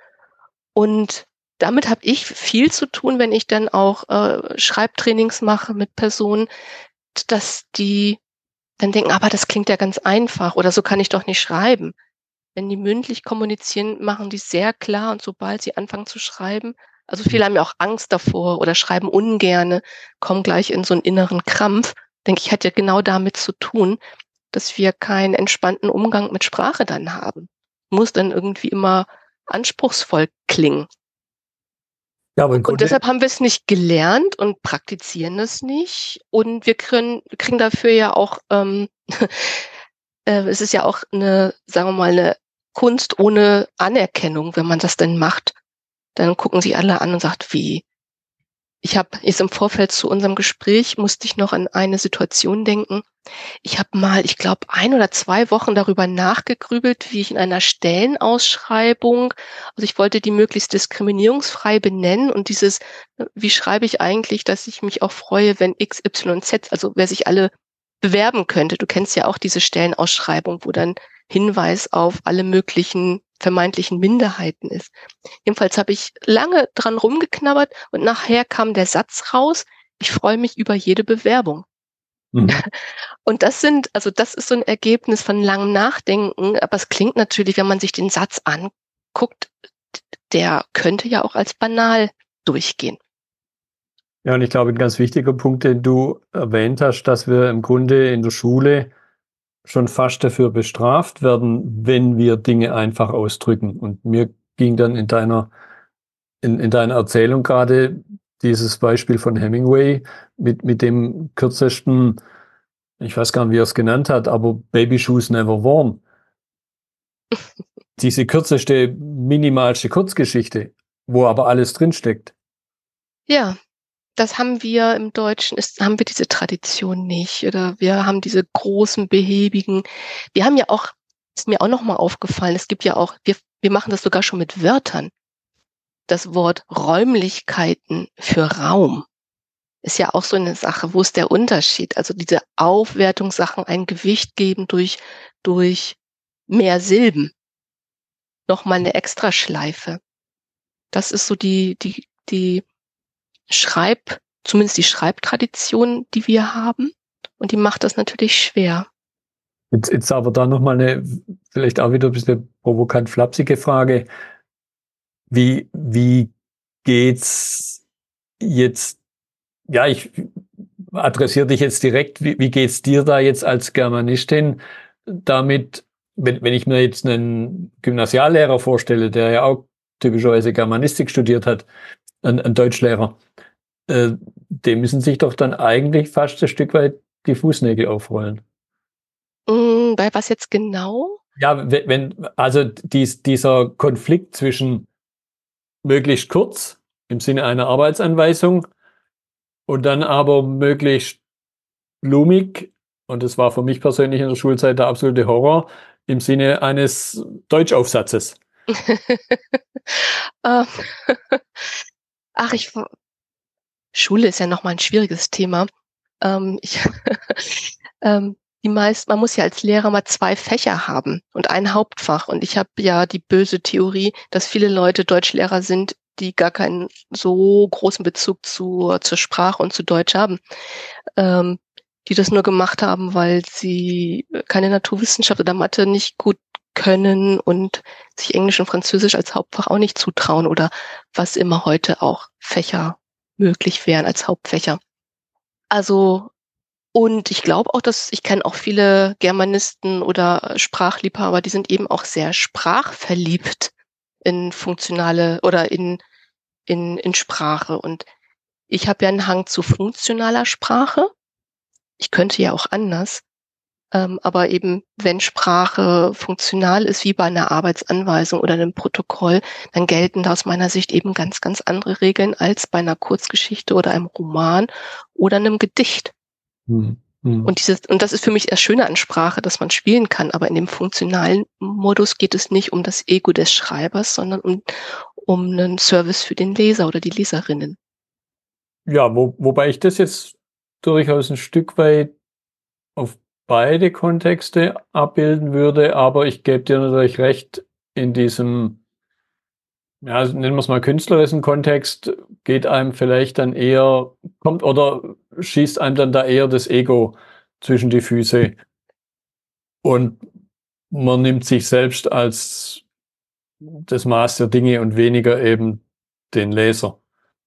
Und damit habe ich viel zu tun, wenn ich dann auch, Schreibtrainings mache mit Personen, dass die dann denken: „Aber das klingt ja ganz einfach oder so kann ich doch nicht schreiben.“ Wenn die mündlich kommunizieren, machen die's sehr klar und sobald sie anfangen zu schreiben, also, viele haben ja auch Angst davor oder schreiben ungerne, kommen gleich in so 'n inneren Krampf. Denke ich, hat ja genau damit zu tun, dass wir keinen entspannten Umgang mit Sprache dann haben. Muss dann irgendwie immer anspruchsvoll klingen. Ja, aber im Und Grunde, deshalb haben wir's nicht gelernt und praktizieren es nicht. Und kriegen dafür ja auch, es ist ja auch 'ne, sagen wir mal, 'ne Kunst ohne Anerkennung, wenn man das denn macht. Dann gucken sie alle an und sagt: „Wie?“ Ich habe jetzt im Vorfeld zu unserem Gespräch musste ich noch an eine Situation denken. Ich habe mal, ich glaube, 1 oder 2 Wochen darüber nachgegrübelt, wie ich in einer Stellenausschreibung, also, ich wollte die möglichst diskriminierungsfrei benennen und dieses, wie schreibe ich eigentlich, dass ich mich auch freue, wenn X, Y, Z, also, wer sich alle bewerben könnte. Du kennst ja auch diese Stellenausschreibung, wo dann Hinweis auf alle möglichen vermeintlichen Minderheiten ist. Jedenfalls habe ich lange dran rumgeknabbert und nachher kam der Satz raus: „Ich freue mich über jede Bewerbung.“ mhm. Und das ist so 'n Ergebnis von langem Nachdenken, aber es klingt natürlich, wenn man sich den Satz anguckt, der könnte ja auch als banal durchgehen. Ja, und ich glaube, ein ganz wichtiger Punkt, den du erwähnt hast, dass wir im Grunde in der Schule schon fast dafür bestraft werden, wenn wir Dinge einfach ausdrücken. Und mir ging dann in deiner in deiner Erzählung gerade dieses Beispiel von Hemingway mit dem kürzesten, ich weiß gar nicht, wie er es genannt hat, aber Baby Shoes Never Worn. Diese kürzeste, minimalste Kurzgeschichte, wo aber alles drinsteckt. Ja, das haben wir im Deutschen, haben wir diese Tradition nicht. Oder wir haben diese großen, behäbigen. Wir haben ja auch, ist mir auch nochmal aufgefallen, es gibt ja auch, wir machen das sogar schon mit Wörtern. Das Wort Räumlichkeiten für Raum ist ja auch so eine Sache. Wo ist der Unterschied? Also diese Aufwertungssachen ein Gewicht geben durch mehr Silben. Nochmal eine Extraschleife. Das ist so die zumindest die Schreibtradition, die wir haben. Und die macht das natürlich schwer. Jetzt aber da nochmal eine, vielleicht auch wieder ein bisschen provokant flapsige Frage. Wie geht's jetzt, ja, ich adressiere dich jetzt direkt, wie geht's dir da jetzt als Germanistin damit, wenn ich mir jetzt einen Gymnasiallehrer vorstelle, der ja auch typischerweise Germanistik studiert hat, ein Deutschlehrer, dem müssen sich doch dann eigentlich fast ein Stück weit die Fußnägel aufrollen. Bei was jetzt genau? Ja, also dieser Konflikt zwischen möglichst kurz im Sinne einer Arbeitsanweisung und dann aber möglichst blumig, und das war für mich persönlich in der Schulzeit der absolute Horror, im Sinne eines Deutschaufsatzes. Ähm, Ach, Schule ist ja nochmal ein schwieriges Thema. Ähm, ich, man muss ja als Lehrer mal 2 Fächer haben und ein Hauptfach. Und ich habe ja die böse Theorie, dass viele Leute Deutschlehrer sind, die gar keinen so großen Bezug zur Sprache und zu Deutsch haben. Die das nur gemacht haben, weil sie keine Naturwissenschaft oder Mathe nicht gut können und sich Englisch und Französisch als Hauptfach auch nicht zutrauen oder was immer heute auch Fächer möglich wären als Hauptfächer. Also, und ich glaube auch, dass ich kenne auch viele Germanisten oder Sprachliebhaber, die sind eben auch sehr sprachverliebt in funktionale oder in Sprache. Und ich habe ja einen Hang zu funktionaler Sprache. Ich könnte ja auch anders. Aber eben, wenn Sprache funktional ist, wie bei einer Arbeitsanweisung oder einem Protokoll, dann gelten da aus meiner Sicht eben ganz, ganz andere Regeln als bei einer Kurzgeschichte oder einem Roman oder einem Gedicht. Hm. Hm. Und das ist für mich das Schöne an Sprache, dass man spielen kann. Aber in dem funktionalen Modus geht es nicht um das Ego des Schreibers, sondern um einen Service für den Leser oder die Leserinnen. Ja, wobei ich das jetzt durchaus ein Stück weit auf beide Kontexte abbilden würde, aber ich gebe dir natürlich recht, in diesem, ja, nennen wir es mal künstlerischen Kontext, geht einem vielleicht dann eher, kommt oder schießt einem dann da eher das Ego zwischen die Füße und man nimmt sich selbst als das Maß der Dinge und weniger eben den Leser.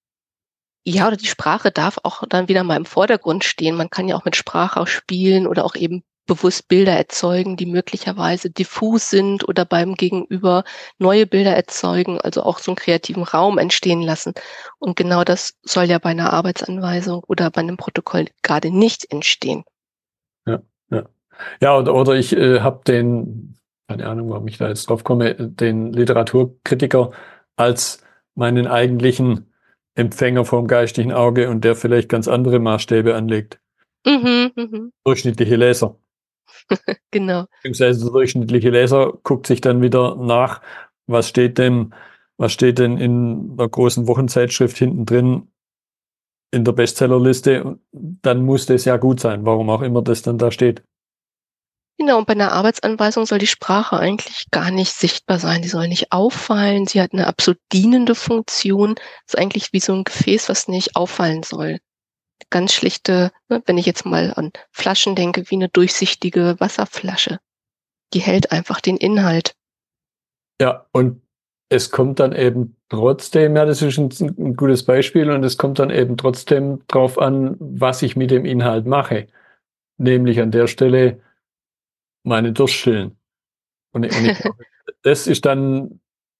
Ja, oder die Sprache darf auch dann wieder mal im Vordergrund stehen. Man kann ja auch mit Sprache auch spielen oder auch eben bewusst Bilder erzeugen, die möglicherweise diffus sind oder beim Gegenüber neue Bilder erzeugen, also auch so einen kreativen Raum entstehen lassen. Und genau das soll ja bei einer Arbeitsanweisung oder bei einem Protokoll gerade nicht entstehen. Ja, ja. Ja, oder ich habe keine Ahnung, warum ich da jetzt drauf komme, den Literaturkritiker als meinen eigentlichen Empfänger vom geistigen Auge und der vielleicht ganz andere Maßstäbe anlegt. Mhm. Durchschnittliche Leser. Genau. Beziehungsweise der durchschnittliche Leser guckt sich dann wieder nach, was steht denn, was steht denn in der großen Wochenzeitschrift hinten drin in der Bestsellerliste. Und dann muss das ja gut sein, warum auch immer das dann da steht. Genau, und bei einer Arbeitsanweisung soll die Sprache eigentlich gar nicht sichtbar sein. Die soll nicht auffallen. Sie hat eine absolut dienende Funktion. Ist eigentlich wie so ein Gefäß, was nicht auffallen soll. Ganz schlichte, ne, wenn ich jetzt mal an Flaschen denke, wie eine durchsichtige Wasserflasche. Die hält einfach den Inhalt. Ja, und es kommt dann eben trotzdem, ja, das ist ein gutes Beispiel, und es kommt dann eben trotzdem drauf an, was ich mit dem Inhalt mache. Nämlich an der Stelle meine Durst stillen. Und ich glaube, das ist dann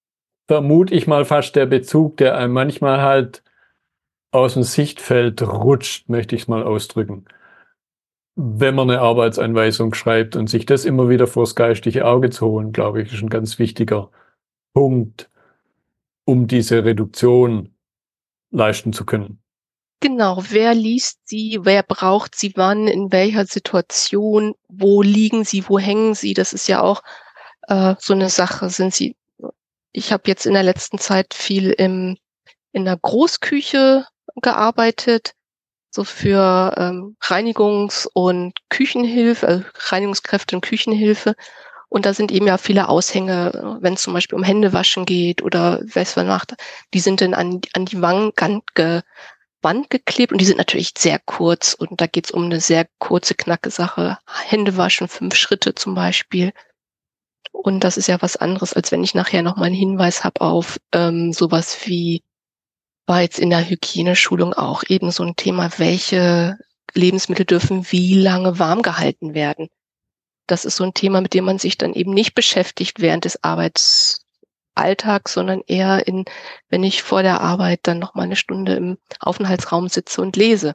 vermute ich mal fast der Bezug, der einem manchmal halt aus dem Sichtfeld rutscht, möchte ich es mal ausdrücken. Wenn man eine Arbeitsanweisung schreibt und sich das immer wieder vors geistige Auge zu holen, glaube ich, ist ein ganz wichtiger Punkt, um diese Reduktion leisten zu können. Genau, wer liest sie, wer braucht sie wann, in welcher Situation, wo liegen sie, wo hängen sie, das ist ja auch so eine Sache. Ich habe jetzt in der letzten Zeit viel in der Großküche gearbeitet, so für Reinigungs- und Küchenhilfe, also Reinigungskräfte und Küchenhilfe. Und da sind eben ja viele Aushänge, wenn es zum Beispiel um Händewaschen geht oder was man macht, die sind dann an die Wand geklebt und die sind natürlich sehr kurz und da geht es um eine sehr kurze, knacke Sache. Händewaschen, 5 Schritte zum Beispiel. Und das ist ja was anderes, als wenn ich nachher noch mal einen Hinweis habe auf sowas wie, war jetzt in der Hygieneschulung auch eben so ein Thema, welche Lebensmittel dürfen wie lange warm gehalten werden. Das ist so ein Thema, mit dem man sich dann eben nicht beschäftigt während des Arbeitsalltags, sondern eher wenn ich vor der Arbeit dann noch mal eine Stunde im Aufenthaltsraum sitze und lese.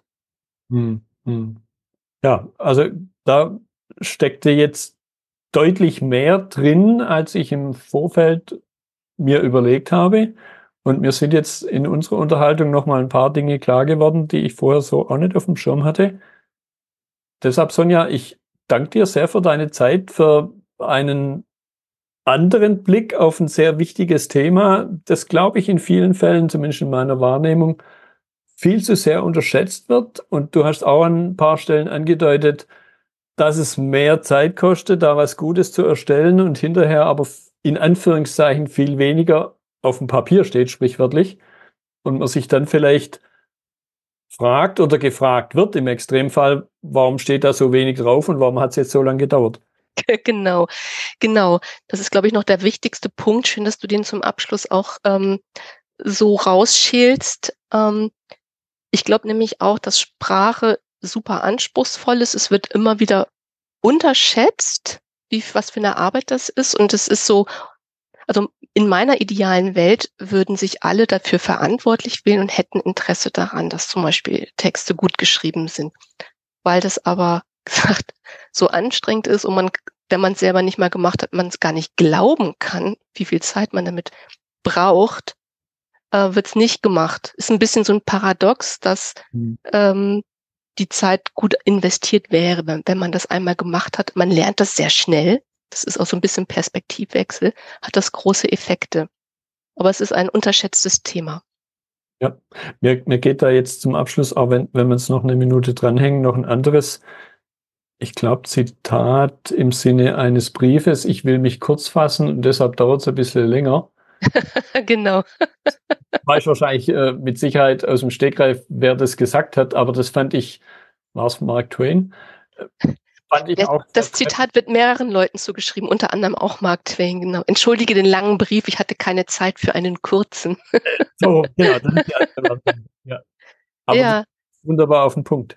Ja, also da steckte jetzt deutlich mehr drin, als ich im Vorfeld mir überlegt habe. Und mir sind jetzt in unserer Unterhaltung noch mal ein paar Dinge klar geworden, die ich vorher so auch nicht auf dem Schirm hatte. Deshalb, Sonja, ich danke dir sehr für deine Zeit, für einen anderen Blick auf ein sehr wichtiges Thema, das, glaube ich, in vielen Fällen, zumindest in meiner Wahrnehmung, viel zu sehr unterschätzt wird. Und du hast auch an ein paar Stellen angedeutet, dass es mehr Zeit kostet, da was Gutes zu erstellen und hinterher aber in Anführungszeichen viel weniger auf dem Papier steht, sprichwörtlich. Und man sich dann vielleicht fragt oder gefragt wird im Extremfall, warum steht da so wenig drauf und warum hat es jetzt so lange gedauert? Genau, genau. Das ist, glaube ich, noch der wichtigste Punkt. Schön, dass du den zum Abschluss auch so rausschälst. Ich glaube nämlich auch, dass Sprache super anspruchsvoll ist. Es wird immer wieder unterschätzt, was für eine Arbeit das ist. Und es ist so, also in meiner idealen Welt würden sich alle dafür verantwortlich wählen und hätten Interesse daran, dass zum Beispiel Texte gut geschrieben sind. Weil das aber gesagt so anstrengend ist und wenn man es selber nicht mal gemacht hat, man es gar nicht glauben kann, wie viel Zeit man damit braucht, wird es nicht gemacht. Ist ein bisschen so ein Paradox, dass die Zeit gut investiert wäre, wenn man das einmal gemacht hat. Man lernt das sehr schnell. Das ist auch so ein bisschen Perspektivwechsel, hat das große Effekte. Aber es ist ein unterschätztes Thema. Ja, mir geht da jetzt zum Abschluss, auch wenn wir uns noch eine Minute dranhängen, noch ein anderes, ich glaube, Zitat im Sinne eines Briefes. Ich will mich kurz fassen und deshalb dauert es ein bisschen länger. Genau. Weiß wahrscheinlich mit Sicherheit aus dem Stegreif, wer das gesagt hat, aber das fand ich, war es Mark Twain? Fand ich auch. Das Zitat wird mehreren Leuten zugeschrieben, unter anderem auch Mark Twain, genau. Entschuldige den langen Brief, ich hatte keine Zeit für einen kurzen. So, genau, das ist die andere. Ja. Aber ja. Wunderbar auf den Punkt.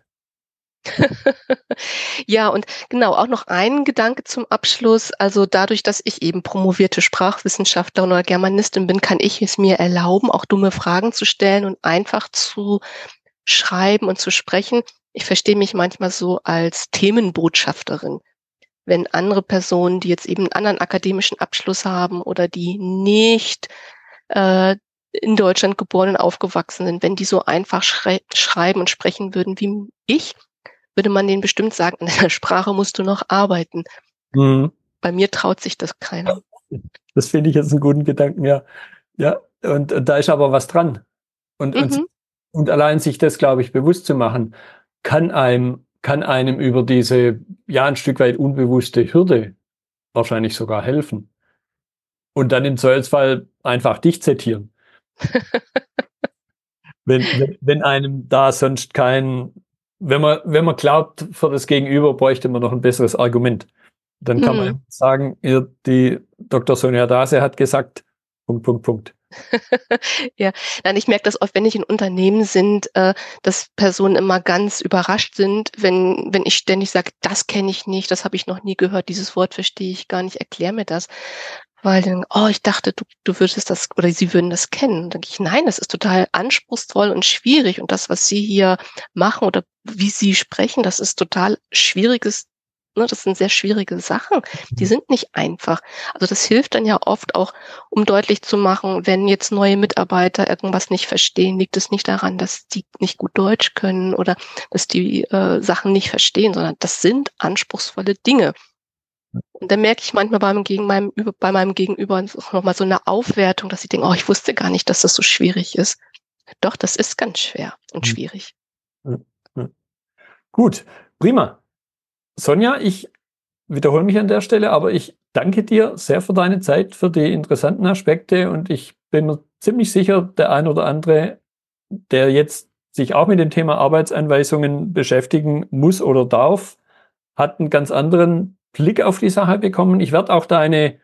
Ja, und genau, auch noch ein Gedanke zum Abschluss. Also dadurch, dass ich eben promovierte Sprachwissenschaftlerin oder Germanistin bin, kann ich es mir erlauben, auch dumme Fragen zu stellen und einfach zu schreiben und zu sprechen. Ich verstehe mich manchmal so als Themenbotschafterin. Wenn andere Personen, die jetzt eben einen anderen akademischen Abschluss haben oder die nicht in Deutschland geboren und aufgewachsen sind, wenn die so einfach schreiben und sprechen würden wie ich, würde man denen bestimmt sagen, an der Sprache musst du noch arbeiten. Bei mir traut sich das keiner. Das finde ich jetzt einen guten Gedanken, ja. Ja, und da ist aber was dran. Und allein sich das, glaube ich, bewusst zu machen, kann einem über diese, ja, ein Stück weit unbewusste Hürde wahrscheinlich sogar helfen. Und dann im Zweifelsfall einfach dich zitieren. wenn einem da sonst wenn man glaubt, für das Gegenüber bräuchte man noch ein besseres Argument. Dann kann man sagen, die Dr. Sonja Dase hat gesagt, Punkt. Ja, nein, ich merke das oft, wenn ich in Unternehmen sind, dass Personen immer ganz überrascht sind, wenn ich ständig sage, das kenne ich nicht, das habe ich noch nie gehört, dieses Wort verstehe ich gar nicht, erklär mir das. weil die denken, oh, ich dachte, du würdest das oder sie würden das kennen. Dann denke ich, nein, das ist total anspruchsvoll und schwierig und das, was sie hier machen oder wie sie sprechen, das ist total schwieriges, ne, das sind sehr schwierige Sachen. Die sind nicht einfach. Also das hilft dann ja oft auch, um deutlich zu machen, wenn jetzt neue Mitarbeiter irgendwas nicht verstehen, liegt es nicht daran, dass die nicht gut Deutsch können oder dass die Sachen nicht verstehen, sondern das sind anspruchsvolle Dinge. Und dann merke ich manchmal bei meinem Gegenüber nochmal so eine Aufwertung, dass sie denken, oh, ich wusste gar nicht, dass das so schwierig ist. Doch, das ist ganz schwer und schwierig. Gut, prima. Sonja, ich wiederhole mich an der Stelle, aber ich danke dir sehr für deine Zeit, für die interessanten Aspekte und ich bin mir ziemlich sicher, der ein oder andere, der jetzt sich auch mit dem Thema Arbeitsanweisungen beschäftigen muss oder darf, hat einen ganz anderen Blick auf die Sache bekommen. Ich werde auch deine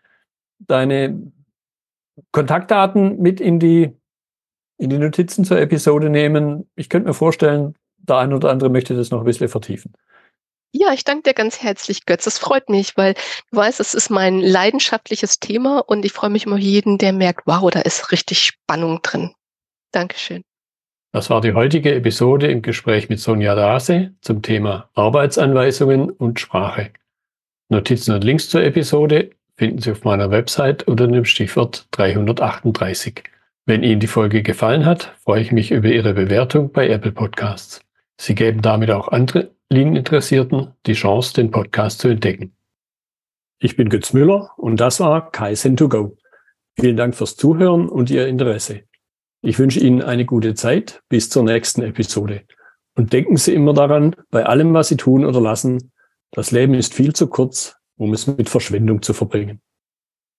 Kontaktdaten mit in die Notizen zur Episode nehmen. Ich könnte mir vorstellen, der ein oder andere möchte das noch ein bisschen vertiefen. Ja, ich danke dir ganz herzlich, Götz. Das freut mich, weil du weißt, es ist mein leidenschaftliches Thema und ich freue mich immer jeden, der merkt, wow, da ist richtig Spannung drin. Dankeschön. Das war die heutige Episode im Gespräch mit Sonja Dase zum Thema Arbeitsanweisungen und Sprache. Notizen und Links zur Episode finden Sie auf meiner Website unter dem Stichwort 338. Wenn Ihnen die Folge gefallen hat, freue ich mich über Ihre Bewertung bei Apple Podcasts. Sie geben damit auch anderen Linieninteressierten die Chance, den Podcast zu entdecken. Ich bin Götz Müller und das war Kaizen2Go. Vielen Dank fürs Zuhören und Ihr Interesse. Ich wünsche Ihnen eine gute Zeit bis zur nächsten Episode. Und denken Sie immer daran, bei allem, was Sie tun oder lassen, das Leben ist viel zu kurz, um es mit Verschwendung zu verbringen.